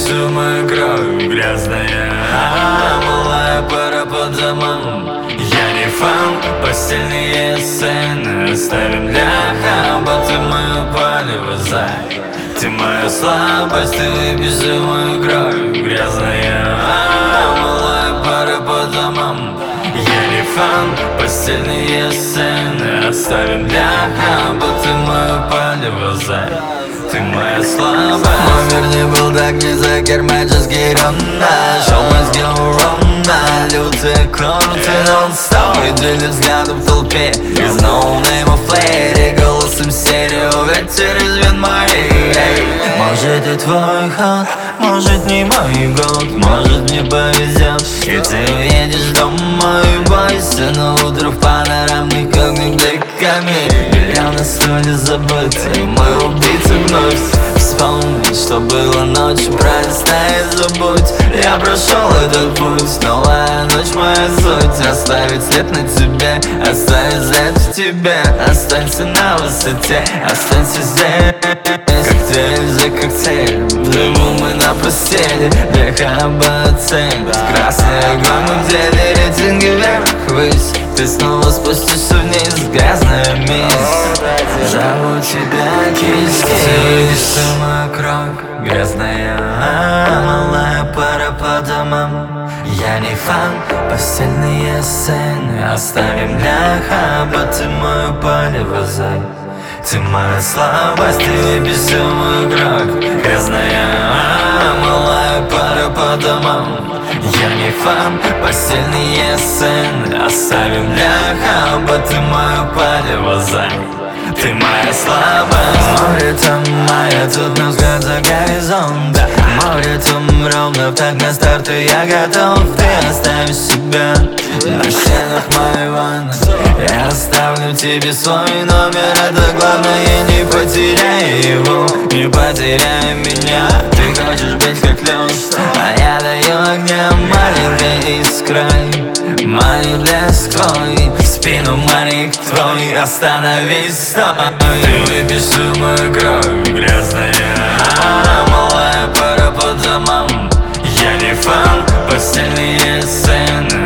всю мою кровь грязная, малая пара по домам. Я не фан, постельные сцены оставим для хаба. Ты мое палево, зай, ты моя слабость, ты выпей всю мою кровь грязная, малая пара по домам. Я не фан, постельные сцены оставим для хаба. Ты мое палево, зай, ты моя слабость. Мой мир не был так низок, герметический ровно. Шел мозги ровно, лютые круты нон-стоп. Видели взгляды в толпе из No Name of Lady. Голосом стерео, ветер из вен моих. Может и твой ход, может не мой год. Может мне повезет, и ты уедешь домой. Бойся, но утро в панорамных огнях бликами. Белья на столе забыты, мы убийцы вновь. Вспомнить, что было ночью, пролистай и забудь. Я прошел этот путь, новая ночь, моя суть. Оставить след на тебе, оставить след в тебе. Останься на высоте, останься здесь. Коктейль за коктейль, в дыму мы на постели. Для хаба цель, красный огонь, мы деле рейтинги вверх-ввысь. Ты снова спустишься вниз, грязная месть. Зову тебя киски. Ты видишь всю мою кровь грязная, малая пара по домам. Я не фан, постельные сцены оставим для хаба. Ты мою палево, зай, ты моя слабость, ты выпей всю мою кровь грязная, малая пара по домам. Я не фан, постельные сцены оставим для хаба. Ты мое палево, зай, ты моя слабость. Море там моя, тут на взгляд за горизонт. Море там ровно, так на старт, и я готов. Ты оставишь себя на стенах моей ванны. Я оставлю тебе свой номер, это главное, не потеряй его, не потеряй меня. Ты хочешь быть как лед, а я даю огня. Маленькая искра, маленький блеск твой, в спину маленький твой, остановись, стой. Ты выпьешь всю мою кровь грязная, малая пара по домам. Я не фан, постельные сцены